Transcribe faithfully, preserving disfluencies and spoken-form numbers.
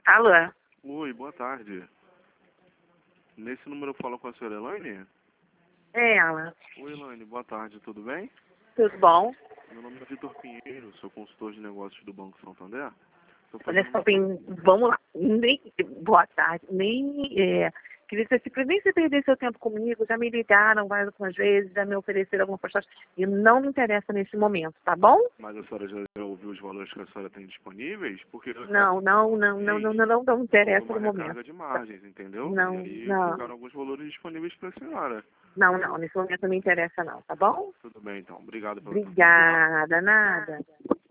Alô? Oi, boa tarde. Nesse número eu falo com a senhora Elaine? É ela. Oi, Elaine, boa tarde, tudo bem? Tudo bom? Meu nome é Vitor Pinheiro, sou consultor de negócios do Banco Santander. Estou Olha fazendo só, uma... pro- bem, vamos lá. Nem, boa tarde. Nem, é, queria dizer assim, pra nem se perder seu tempo comigo, já me ligaram várias algumas vezes, já me ofereceram alguma proposta, e não me interessa nesse momento, tá bom? Mas a senhora já, já ouviu os valores que a senhora tem disponíveis? Porque eu Não, não, não, não, não, não, não, não me houve interessa uma no momento. recarga de margens, entendeu? E Não, aí não, ficaram alguns valores disponíveis para a senhora. não, não, nesse momento não me interessa não, tá bom? Tudo bem, então. Obrigado pela atenção. Obrigada, nada.